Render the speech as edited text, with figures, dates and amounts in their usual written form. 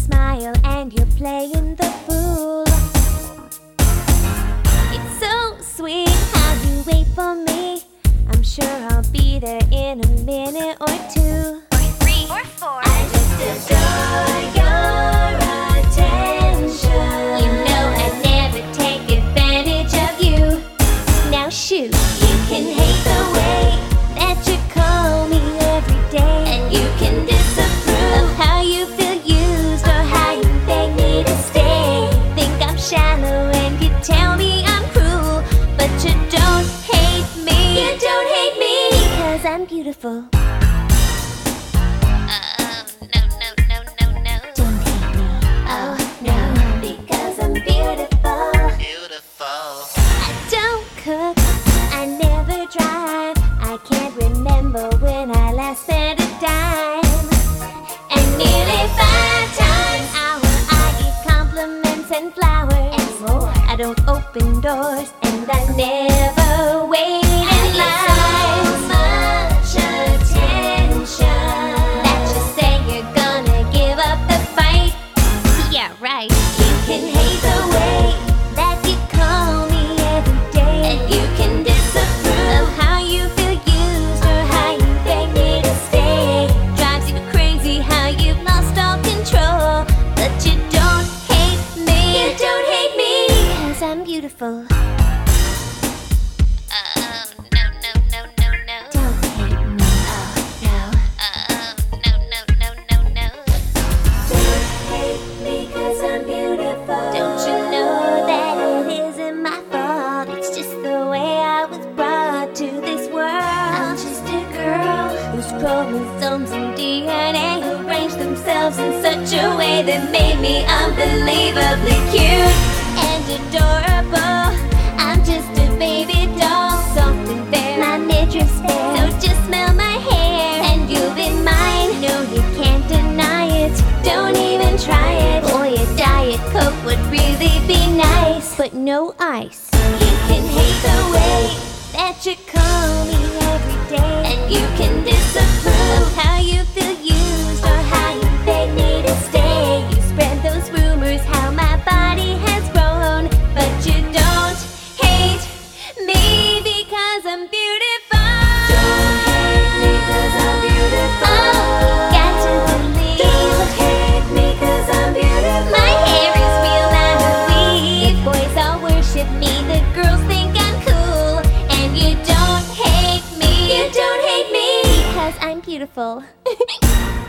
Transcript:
smile and you're playing the fool. It's so sweet how you wait for me. I'm sure I'll be there in a minute or two. Or 3 or 4. I just adore your attention. You know I'd never take advantage of you. Now shoot, you can hate the way that you call me every day, and you can disapprove of how you feel used or how you beg me to stay. Think I'm shallow and you tell me I'm cruel, but you don't hate me. You don't hate me because I'm beautiful. I never drive. I can't remember when I last spent a dime. And nearly 5 times hour I get compliments and flowers. And more. I don't open doors and I never wait in line. So much attention that you say you're gonna give up the fight. Yeah, right. You can hate the way that you call me every day, and you can disapprove of how you feel used or how you beg me to stay. Drives you crazy how you've lost all control, but you don't hate me. You don't hate me because I'm beautiful. Chromosomes and DNA arranged themselves in such a way that made me unbelievably cute and adorable. I'm just a baby doll, soft and fair, my midriff's bare. So just smell my hair and you'll be mine. No, you can't deny it, don't even try it. Boy, a Diet Coke would really be nice, but no ice. You can hate the way that you call me every day, and you can disapprove of how you feel used or how you beg me to stay. You spread those rumors how my body has grown, but you don't hate me because I'm beautiful. Don't hate me cause I'm beautiful. Oh, you got to believe. Don't hate me cause I'm beautiful. My hair is real out of weave. If boys all worship me, the girls think I'm cool. And you don't hate me. You don't hate me because I'm beautiful.